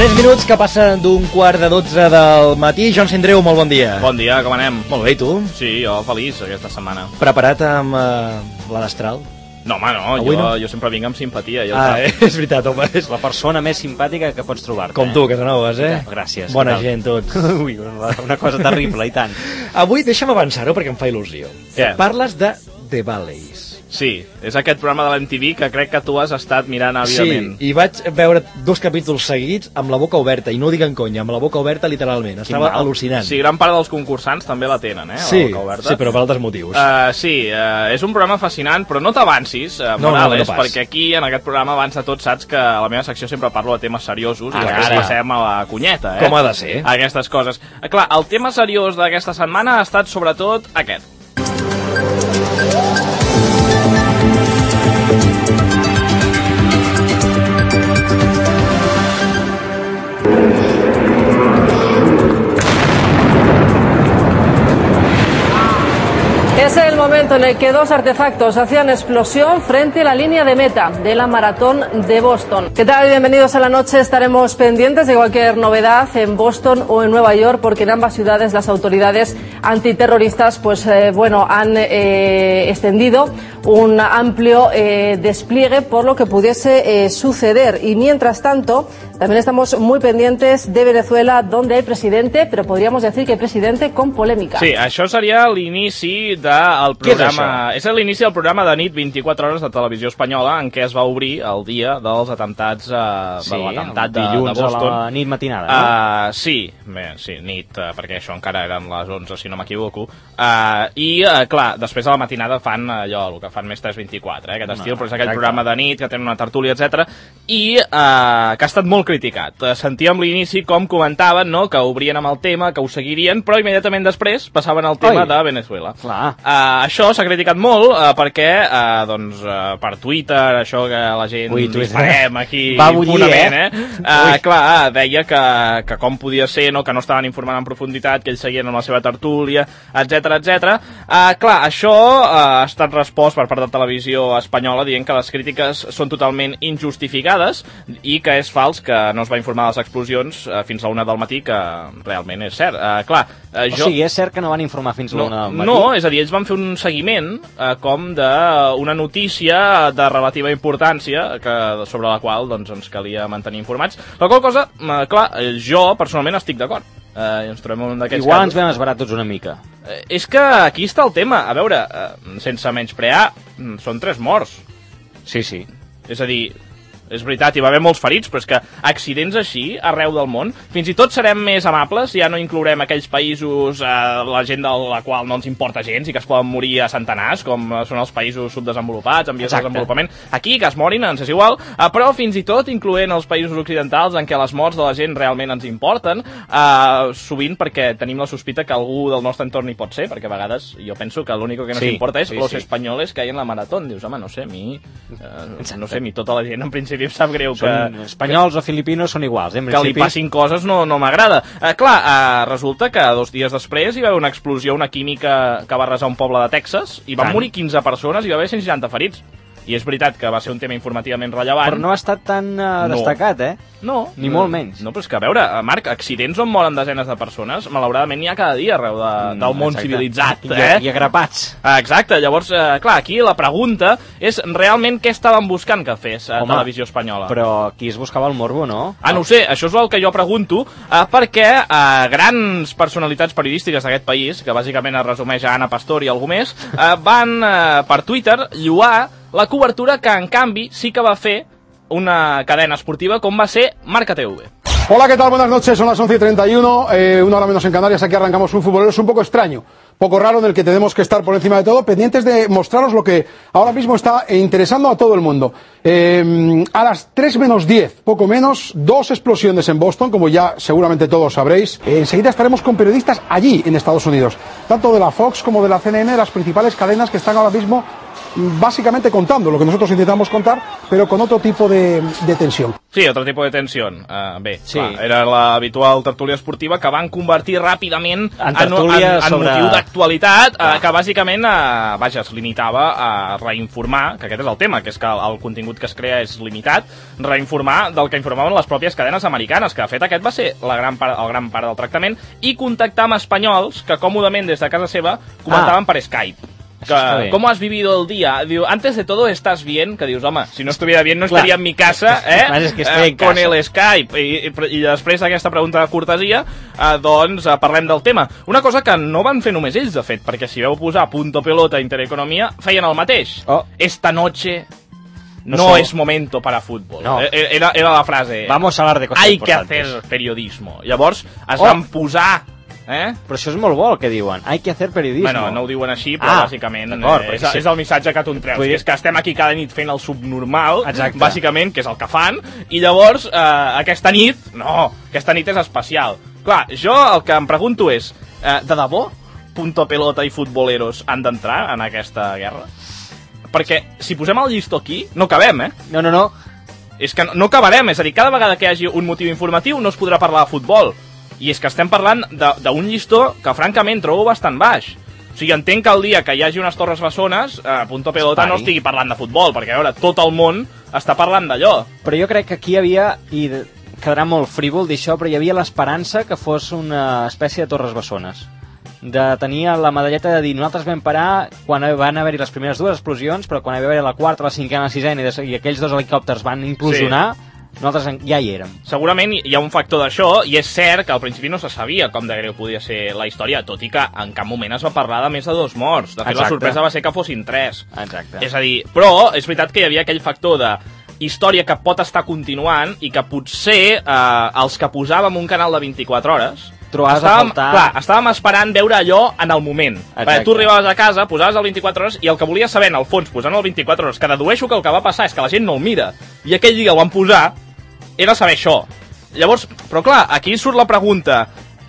3 minuts que passen d'un 11:15 del matí. Joan Sindreu, molt bon dia. Bon dia, com anem? Molt bé, i tu? Sí, jo feliç aquesta setmana. Preparat amb la destral? No, home, no, jo sempre vinc amb simpatia. És veritat, home. És la persona més simpàtica que pots trobar-te. Com tu, Casanovas, eh? Gràcies. Bona gent, tots. Ui, una cosa terrible, i tant. Avui deixa'm avançar-ho perquè em fa il·lusió. Què? Parles de The Valleys. Sí, és aquest programa de l'MTV que crec que tu has estat mirant àvidament. Sí, i vaig veure 2 capítols seguits amb la boca oberta, i no ho dic en conya, amb la boca oberta literalment. Estava al·lucinant. Sí, gran part dels concursants també la tenen, Sí, la boca oberta. sí, però per altres motius. És un programa fascinant, però no t'avancis, Morales, no perquè aquí, en aquest programa, abans de tot, saps que a la meva secció sempre parlo de temes seriosos i després passem a la cunyeta, Com ha de ser. Aquestes coses. Clar, el tema seriós d'aquesta setmana ha estat sobretot aquest. Es el momento en el que 2 artefactos hacían explosión frente a la línea de meta de la maratón de Boston. ¿Qué tal? Bienvenidos a la noche. Estaremos pendientes de cualquier novedad en Boston o en Nueva York, porque en ambas ciudades las autoridades antiterroristas han extendido un amplio despliegue por lo que pudiese suceder. Y mientras tanto, también estamos muy pendientes de Venezuela, donde hay presidente, pero podríamos decir que presidente con polémica. Sí, això seria l'inici del programa... És l'inici del programa de nit 24 hores de Televisió Espanyola, en què es va obrir el dia dels atemptats, l'atemptat de Boston. A la nit matinada, no? Nit, perquè això encara eren les 11, si no m'equivoco. Clar, després de la matinada fan allò, el que fan més 324, aquest estil, però és aquell programa de nit que tenen una tertúlia, etc. I que ha estat molt criticat. Sentíem l'inici com comentaven, no?, que obrien amb el tema, que ho seguirien, però immediatament després passaven al tema de Venezuela. Clar. Això s'ha criticat molt perquè, per Twitter, això que la gent disparem aquí impunament, clar, deia que com podia ser, no?, que no estaven informant en profunditat, que ells seguien amb la seva tertúlia, etc. Clar, això ha estat respost per part de Televisió Espanyola dient que les crítiques són totalment injustificades i que és fals que no es va informar de les explosions fins a la 1 del matí, que realment és cert. O sigui, és cert que no van informar fins a la 1 del matí? No, és a dir, ells van fer un seguiment com d'una notícia de relativa importància sobre la qual ens calia mantenir informats. La qual cosa, clar, jo personalment estic d'acord. Ens trobem un d'aquests Igual ens vam esverar tots una mica. És que aquí està el tema. A veure, sense menysprear, són 3 morts. Sí. És a dir, és veritat, hi va haver molts ferits, però és que accidents així, arreu del món, fins i tot serem més amables, ja no inclourem aquells països, la gent de la qual no ens importa gens i que es poden morir a centenars, com són els països subdesenvolupats, en vies de desenvolupament. Aquí, que es morin, ens és igual, però fins i tot incloent els països occidentals en què les morts de la gent realment ens importen, sovint perquè tenim la sospita que algú del nostre entorn hi pot ser, perquè a vegades jo penso que l'únic que nos importa és los espanyoles que hi en la maratón. Dius, home, no sé, a mi tota la gent en principi em sap greu que... Espanyols o filipinos són iguals, que li passin coses no m'agrada. Resulta que 2 dies després hi va haver una explosió, una química que va arrasar un poble de Texas, i van morir 15 persones i hi va haver 160 ferits. I és veritat que va ser un tema informativament rellevant. Però no ha estat tan destacat, No. Ni molt menys. No, però és que, a veure, Marc, accidents on moren desenes de persones, malauradament n'hi ha cada dia arreu del món civilitzat. I agrapats. Exacte, llavors, clar, aquí la pregunta és realment què estaven buscant que fes Televisió Espanyola. Però aquí es buscava el morbo, no? No ho sé, això és el que jo pregunto, perquè grans personalitats periodístiques d'aquest país, que bàsicament es resumeix a Ana Pastor i algú més, van per Twitter lloar la cobertura que, en canvi, sí que va fer una cadena esportiva com va ser Marca TV. Hola, ¿qué tal? Buenas noches, son las 11:31, 1 hora menos en Canarias, aquí arrancamos un futbolero, es un poco extraño, poco raro, en el que tenemos que estar por encima de todo, pendientes de mostraros lo que ahora mismo está interesando a todo el mundo. A las 3 menos 10, poco menos, 2 explosiones en Boston, como ya seguramente todos sabréis. Enseguida estaremos con periodistas allí en Estados Unidos, tanto de la Fox como de la CNN, las principales cadenas que están ahora mismo básicamente contando lo que nosotros intentamos contar, pero con otro tipo de tensión. Sí, otro tipo de tensión. Bé, sí. Clar, era l'habitual tertúlia esportiva que van convertir ràpidament en tertúlia en motiu d'actualitat, que bàsicament es limitava a reinformar, que aquest és el tema, que és que el contingut que es crea és limitat, reinformar del que informaven les pròpies cadenes americanes, que de fet aquest va ser el gran part del tractament, i contactar amb espanyols que còmodament des de casa seva comentaven per Skype. ¿Cómo has vivido el día? Digo, antes de todo, ¿estás bien? Que dius, home, si no estuviera bien no estaria en mi casa, con el Skype. I després d'aquesta pregunta de cortesia, doncs parlem del tema. Una cosa que no van fer només ells, de fet, perquè si veu posar Punto Pelota, Intereconomía, feien el mateix. Esta noche no es momento para fútbol. No. Era la frase. Vamos a hablar de cosas Hay importantes. que hacer periodismo. Llavors es van posar... Però això és molt bo el que diuen. Hay que hacer periodismo. Bueno, no ho diuen així, però bàsicament és el missatge que tu en treus, que és que estem aquí cada nit fent el subnormal, bàsicament, que és el que fan, i llavors aquesta nit és especial. Clar, jo el que em pregunto és, de debò Punto Pelota i futboleros han d'entrar en aquesta guerra? Perquè si posem el llistó aquí, no cabem, No. És que no acabarem, és a dir, cada vegada que hi hagi un motiu informatiu no es podrà parlar de futbol. I és que estem parlant d'un llistó que francament trobo bastant baix. O sigui, entenc que el dia que hi hagi unes Torres Bessones, Punto Pelota no estigui parlant de futbol, perquè a veure, tot el món està parlant d'allò. Però jo crec que aquí hi havia, i quedarà molt frívol dir això, però hi havia l'esperança que fos una espècie de Torres Bessones. De tenir la medalleta de dir, nosaltres vam parar quan van haver-hi les primeres dues explosions, però quan hi va haver la quarta, la cinquena, la sisena i aquells dos helicòpters van implosionar, nosaltres ja hi érem. Segurament hi ha un factor d'això, i és cert que al principi no se sabia com de greu podia ser la història, tot i que en cap moment es va parlar de més de 2 morts. De fet, la sorpresa va ser que fossin 3. Exacte. És a dir, però és veritat que hi havia aquell factor de història que pot estar continuant i que potser els que posàvem un canal de 24 hores estàvem esperant veure allò en el moment. Perquè tu arribaves a casa, posaves el 24 hores i el que volies saber, en el fons, posant el 24 hores, que dedueixo que el que va passar és que la gent no el mira, i aquell dia ho van posar, era saber això. Llavors, però clar, aquí surt la pregunta,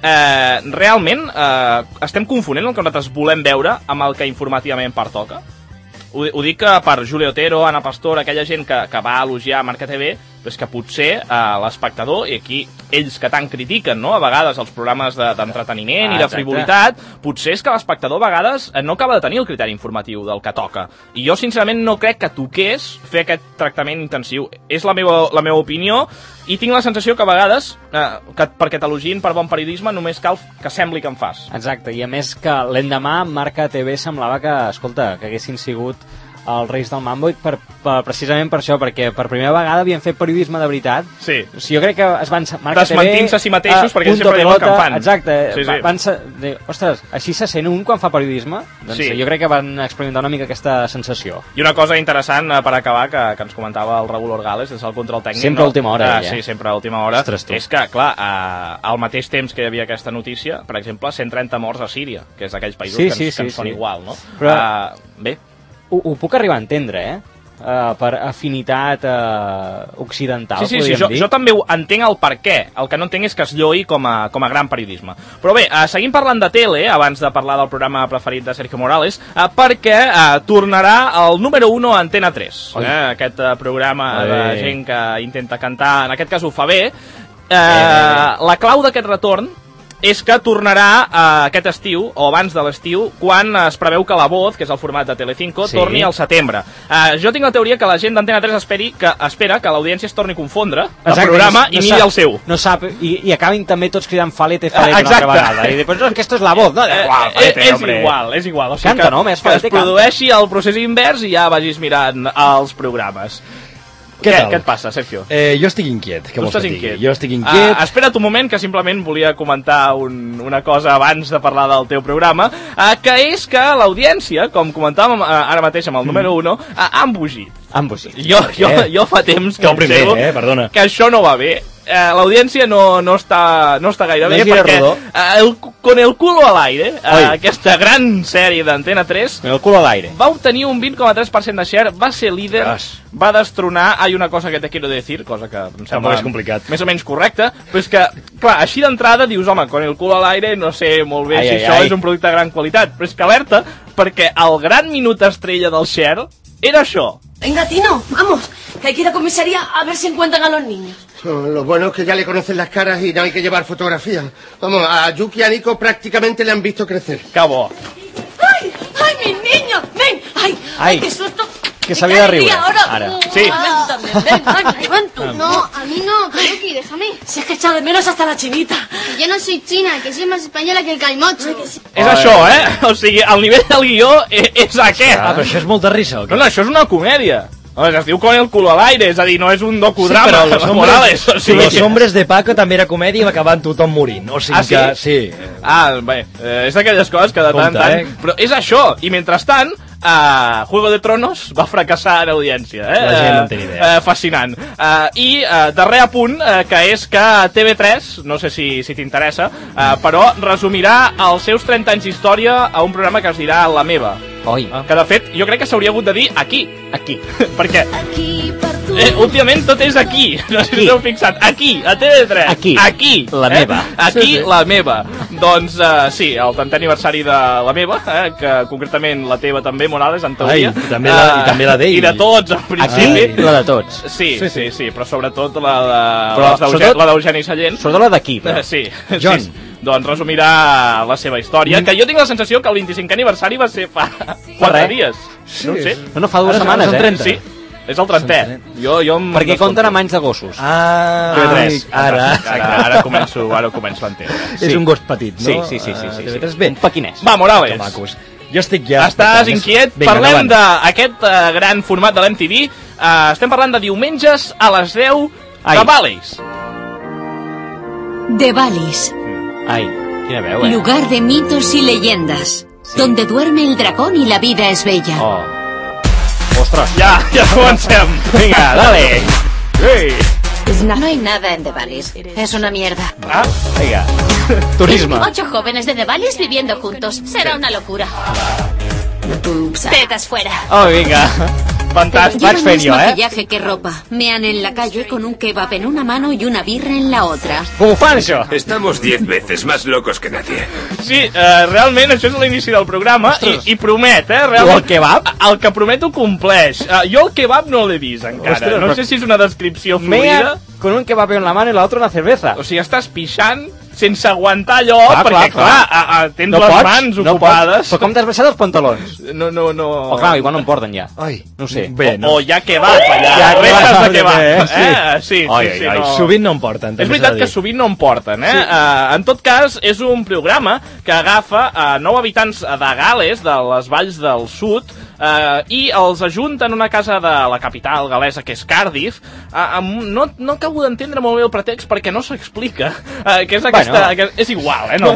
realment estem confonent el que nosaltres volem veure amb el que informativament pertoca? Ho dic per Julio Otero, Ana Pastor, aquella gent que va elogiar Marca TV, però és que potser l'espectador, i aquí ells que tant critiquen, no?, a vegades els programes d'entreteniment i de frivolitat, potser és que l'espectador a vegades no acaba de tenir el criteri informatiu del que toca. I jo sincerament no crec que toqués fer aquest tractament intensiu. És la meva opinió, i tinc la sensació que a vegades, perquè t'elogin per bon periodisme, només cal que sembli que en fas. Exacte, i a més que l'endemà Marca TV semblava que, escolta, que haguessin sigut els Reis del Mambo, precisament per això, perquè per primera vegada havien fet periodisme de veritat. Sí. O sigui, jo crec que es van... Desmentint-se a si mateixos, perquè ells sempre diuen que en fan. Exacte. Sí. Van dir, ostres, així se sent un quan fa periodisme? Doncs jo crec que van experimentar una mica aquesta sensació. I una cosa interessant, per acabar, que ens comentava el Raúl Orgales, des del control tècnic. Sempre a última hora, Sí, sempre a última hora. Ostres, és que, clar, al mateix temps que hi havia aquesta notícia, per exemple, 130 morts a Síria, que és d'aquells països que ens són igual, no? Però... Bé. Ho puc arribar a entendre, per afinitat occidental, sí, podríem dir. Jo també entenc el per què. El que no entenc és que es lloi com a gran periodisme. Però bé, seguim parlant de tele, abans de parlar del programa preferit de Sergio Morales, perquè tornarà el número 1 a Antena 3. Aquest programa de gent que intenta cantar, en aquest cas ho fa bé. La clau d'aquest retorn és que tornarà aquest estiu, o abans de l'estiu, quan es preveu que La Voz, que és el format de Telecinco, torni al setembre. Jo tinc la teoria que la gent d'Antena 3 espera que l'audiència es torni a confondre el programa i miri el seu. No sap, i acabin també tots cridant Falete una altra vegada. I després, no, que esto és La Voz, no? És igual. O sigui, canta, no? Més Falete, que es produeixi el procés invers i ja vagis mirant els programes. Què et passa, Sergio? Jo estic inquiet. Tu estàs inquiet? Jo estic inquiet. Espera't un moment, que simplement volia comentar una cosa abans de parlar del teu programa, que és que l'audiència, com comentàvem ara mateix amb el número 1, ha embogit. Jo fa temps que observo que això no va bé. L'audiència no està gaire bé, perquè Con el culo al aire, aquesta gran sèrie d'Antena 3, el culo al aire, va obtenir un 20,3% de share, va ser líder, va destronar Hay una cosa que te quiero decir, cosa que em sembla més o menys correcta, però és que, clar, així d'entrada dius, home, Con el culo al aire, no sé molt bé si això és un producte de gran qualitat, però és que alerta, perquè el gran minut estrella del share Era això. Venga, Tino, vamos, que hay que ir a comisaría a ver si encuentran a los niños. Lo bueno es que ya le conocen las caras y no hay que llevar fotografías. Vamos, a Yuki y a Nico prácticamente le han visto crecer. Que bo. ¡Ay, ay, mis niños! ¡Ven! ¡Ay, qué susto! Que s'havia de riure, ahora. Sí. Ven tú. No, a mí no, Yuki, déjame. Si es que he echado de menos hasta la chinita. Que yo no soy china, que soy más española que el calimocho. És això, O sigui, el nivell del guió és aquest. Però això és molta risa, o què? No, això és una comèdia. Es diu Con el culo al aire, és a dir, no és un docudrama. Sí, però Morales, o sigui... Los hombres de Paco també era comèdia i va acabar tothom morint. O sigui que, sí. Bé, és d'aquelles coses que de tant en tant... Però és això, i mentrestant, Juego de Tronos va fracassar en audiència. La gent no en té ni idea. Fascinant. I darrer apunt, que és que TV3, no sé si t'interessa, però resumirà els seus 30 anys d'història a un programa que es dirà La Meva. Oi. Que de fet jo crec que s'hauria hagut de dir aquí. Perquè últimament tot és aquí. No sé si us heu fixat. Aquí, a TV3. Aquí. La meva. Aquí, la meva. Doncs sí, el 30è aniversari de La Meva, que concretament la teva també, Morales, en teoria. I també la d'ell. I de tots, en principi. Aquí, la de tots. Sí, però sobretot la d'Eugeni Sallent. Sobretot la d'aquí, però. Sí. John. Doncs resumirà la seva història, que jo tinc la sensació que el 25è aniversari va ser fa 4 dies. No ho sé. No, fa 2 setmanes, Sí, és el 30è. Perquè compten amb anys de gossos. Ara començo a entendre. És un gos petit, no? Sí. Bé, un pequinès. Va, Morales. Que macos. Jo estic ja... Estàs inquiet? Parlem d'aquest gran format de l'MTV. Estem parlant de diumenges a les 10 de Valleys. De Valleys. Ai, quina veu, Lugar de mitos y leyendas. Sí. Donde duerme el dragón y la vida es bella. Ostras. Ja comencem. Vinga, dale. No hay nada en The Valleys. Es una mierda. Venga. Turisme. 8 jóvenes de The Valleys viviendo juntos. Será una locura. Tetas fuera. Vinga. Fantàstic. Llevan el mismo maquillaje que ropa. Mean en la calle con un kebab en una mano y una birra en la otra. Com ho fan, això? Estamos 10 veces más locos que nadie. Sí, realment això és l'inici del programa i promet, realment. El kebab? El que promet ho compleix. Jo el kebab no l'he vist encara. No sé si és una descripció fluida. Con un kebab en la mano y la otra una cerveza. O sigui, estàs pixant sense aguantar allò, perquè clar, tens les mans ocupades. Però com t'has baixat els pantalons? No. Clar, igual no em porten ja. No sé. O ja kebab, allà. Restes de kebab. Sí. Sovint no em porten. És veritat que sovint no em porten, En tot cas, és un programa que agafa 9 habitants de Gales, de les valls del sud, i els ajunta en una casa de la capital galesa, que és Cardiff. No acabo d'entendre molt bé el pretext perquè no s'explica, que és aquesta... És igual, no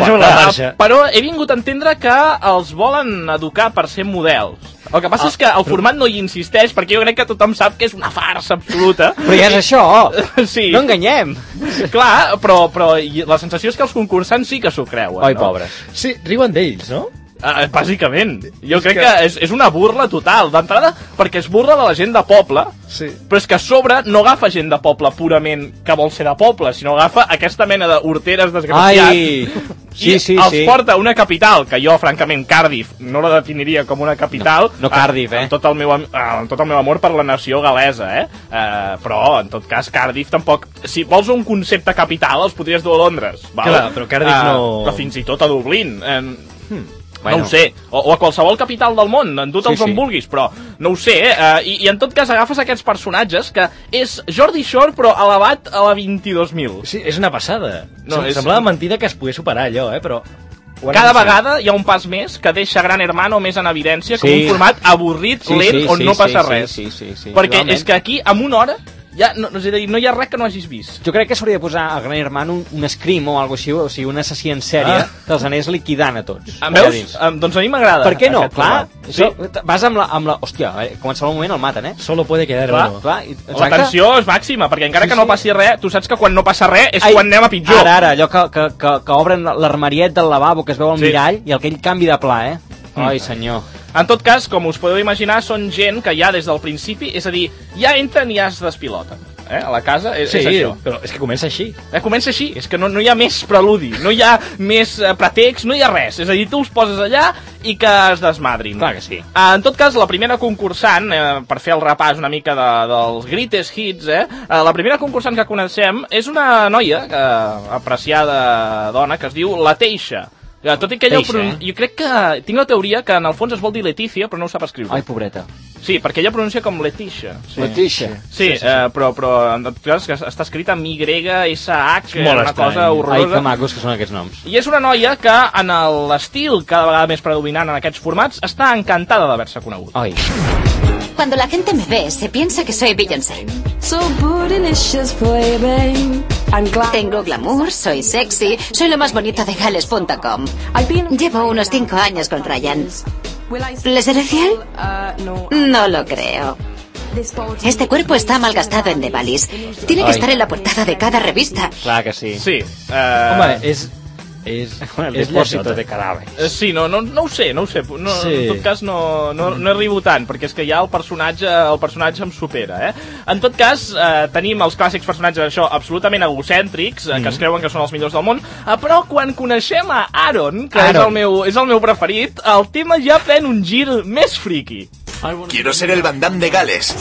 però he vingut a entendre que els volen educar per ser models. El que passa és que el format no hi insisteix, perquè jo crec que tothom sap que és una farsa absoluta. Però ja és això. Sí. No enganyem. Clar, però la sensació és que els concursants sí que s'ho creuen. Oi, pobres. Sí, riuen d'ells, no? Bàsicament. Jo crec que és una burla total. D'entrada, perquè es burla de la gent de poble, però és que a sobre no agafa gent de poble purament que vol ser de poble, sinó agafa aquesta mena d'horteres desgraciats i els porta a una capital, que jo, francament, Cardiff no la definiria com una capital. No Cardiff, amb tot el meu amor per la nació galesa, però, en tot cas, Cardiff tampoc... Si vols un concepte capital, els podries dur a Londres. Clar, però Cardiff no... Però fins i tot a Dublín... No ho sé, o a qualsevol capital del món, en tu te'ls on vulguis, però no ho sé, i en tot cas agafes aquests personatges que és Jordi Shore però elevat a la 22.000. Sí, és una passada. Semblava mentida que es pogués superar allò, però... Cada vegada hi ha un pas més que deixa Gran Hermano més en evidència com un format avorrit, lent, on no passa res. Perquè és que aquí, en una hora... no hi ha res que no hagis vist. Jo crec que s'hauria de posar al Gran Hermano un scream o alguna cosa així, o sigui, un assassí en sèrie que els anés liquidant a tots. Veus? Doncs a mi m'agrada. Per què no? Clar, vas amb la... Hòstia, qualsevol moment el maten, Solo puede quedar uno. La tensió és màxima, perquè encara que no passi res, tu saps que quan no passa res és quan anem a pitjor. Ara, allò que obren l'armariet del lavabo, que es veu al mirall, i aquell canvi de pla, Ai, senyor. En tot cas, com us podeu imaginar, són gent que ja des del principi, és a dir, ja entren i ja es despiloten. a la casa, és això. Però és que comença així. Comença així, és que no hi ha més preludi, no hi ha més pretext, no hi ha res. És a dir, tu els poses allà i que es desmadrin. Clar que sí. En tot cas, la primera concursant, per fer el repàs una mica dels greatest hits, la primera concursant que coneixem és una noia, apreciada dona, que es diu La Teixa. Tot i que ella jo crec que tinc la teoria que en el fons es vol dir Letícia, però no ho sap escriure. Ai, pobreta. Sí, perquè ella pronuncia com Leticia. Leticia. Sí, però en tot cas està escrit amb YSH, una cosa horrorosa. Ai, que macos que són aquests noms. I és una noia que, en l'estil cada vegada més predominant en aquests formats, està encantada d'haver-se conegut. Ai. Cuando la gente me ve, se piensa que soy Beyoncé. Tengo glamour, soy sexy, soy lo más bonito de Gales.com. Llevo unos 5 años con Ryan. ¿Le seré fiel? No lo creo. Este cuerpo está malgastado en Devalis. Tiene que estar en la portada de cada revista. Clar que sí. Sí. Home, és el depòsito de cadàvers. Sí, no ho sé. Sí. En tot cas no arribo tant, perquè és que ja el personatge em supera, En tot cas, tenim els clàssics personatges això absolutament egocèntrics, que es creuen que són els millors del món, però quan coneixem a Aaron, que és el meu preferit, el tema ja pren un gir més friki. Quiero ser el Van Damme de Gales.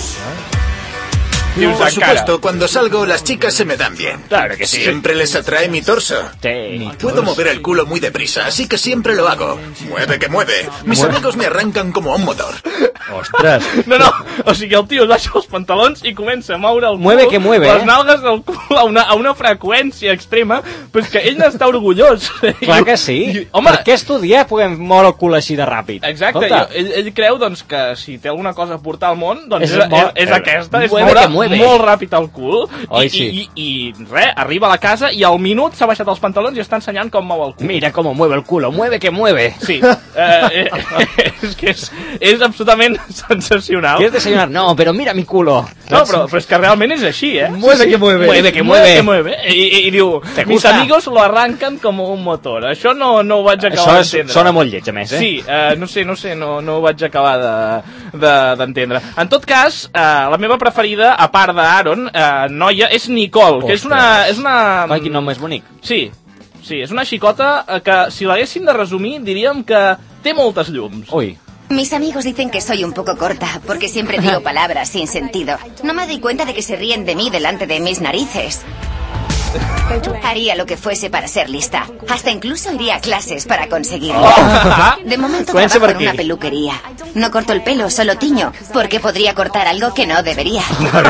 Por supuesto, cuando salgo las chicas se me dan bien. Claro que sí. Siempre les atrae mi torso. Puedo mover el culo muy deprisa, así que siempre lo hago. Mueve que mueve. Mis amigos me arrancan como a un motor. Ostres. No, o sigui, el tio es baixa els pantalons i comença a moure el cul, mueve que mueve, les nalgues del cul a una freqüència extrema, però és que ell n'està orgullós. Clar que sí. Home, per què estudiar podem moure el cul així de ràpid? Exacte, ell creu doncs, que si té alguna cosa a portar al món, doncs és aquesta, és moure molt ràpid el cul, i res, arriba a la casa i al minut s'ha baixat els pantalons i està ensenyant com mou el cul. Mira com mueve el culo, mueve que mueve. Sí, és que és absolutament sensacional. ¿Quieres desayunar? No, pero mira mi culo. No, però és que realment és així, Mueve que mueve. Mueve que mueve. I diu, mis amigos lo arrancan como un motor. Això no ho vaig acabar d'entendre. Això sona molt lleig, a més, Sí, no ho vaig acabar d'entendre. En tot cas, la meva preferida, a part d'Aaron, noia, és Nicole, que és una... Ai, quin nom més bonic. Sí, és una xicota que, si l'haguéssim de resumir, diríem que té moltes llums. Ui. Mis amigos dicen que soy un poco corta, porque siempre digo palabras sin sentido. No me doy cuenta de que se ríen de mí delante de mis narices. Haría lo que fuese para ser lista. Hasta incluso iría a clases para conseguirlo. De momento trabajo en una peluquería. No corto el pelo, solo tiño, porque podría cortar algo que no debería.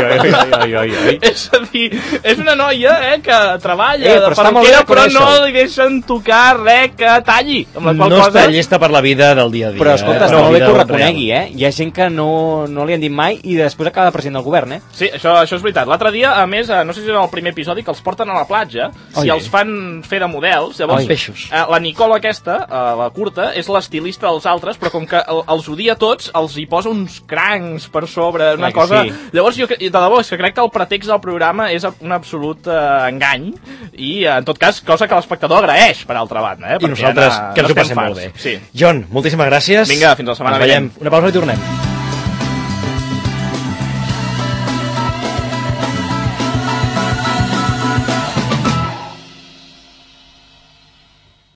És a dir, és una noia que treballa de peluquera, però no li deixen tocar res que talli. No està llesta per la vida del dia a dia. Però escolta, està molt bé que ho reconegui, Hi ha gent que no li han dit mai i després acaba de president del govern, Sí, això és veritat. L'altre dia, a més, no sé si era el primer episodi, que els porten a la platja, si els fan fer de models, llavors la Nicole aquesta, la curta, és l'estilista dels altres, però com que els odia tots, els hi posa uns crancs per sobre, una cosa... Llavors, jo de debò, és que crec que el pretext del programa és un absolut engany, i en tot cas, cosa que l'espectador agraeix, per altra banda, I nosaltres, que ens ho passem molt bé. John, moltíssimes gràcies. Vinga, fins la setmana vinent. Una pausa i tornem.